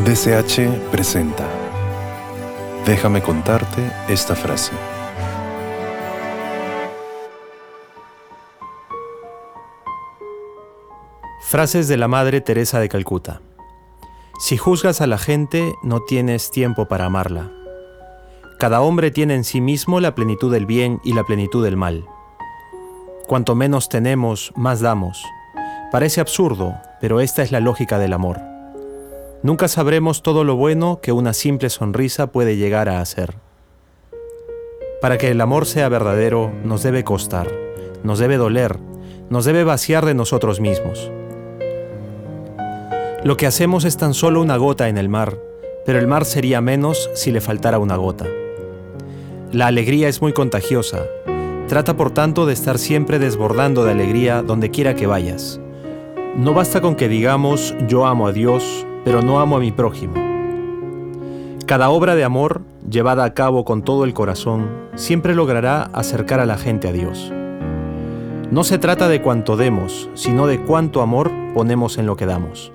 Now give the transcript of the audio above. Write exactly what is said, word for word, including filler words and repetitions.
D C H presenta Déjame contarte esta frase. Frases de la Madre Teresa de Calcuta. Si juzgas a la gente, no tienes tiempo para amarla. Cada hombre tiene en sí mismo la plenitud del bien y la plenitud del mal. Cuanto menos tenemos, más damos. Parece absurdo, pero esta es la lógica del amor. Nunca sabremos todo lo bueno que una simple sonrisa puede llegar a hacer. Para que el amor sea verdadero, nos debe costar, nos debe doler, nos debe vaciar de nosotros mismos. Lo que hacemos es tan solo una gota en el mar, pero el mar sería menos si le faltara una gota. La alegría es muy contagiosa. Trata por tanto de estar siempre desbordando de alegría donde quiera que vayas. No basta con que digamos yo amo a Dios, pero no amo a mi prójimo. Cada obra de amor, llevada a cabo con todo el corazón, siempre logrará acercar a la gente a Dios. No se trata de cuánto demos, sino de cuánto amor ponemos en lo que damos.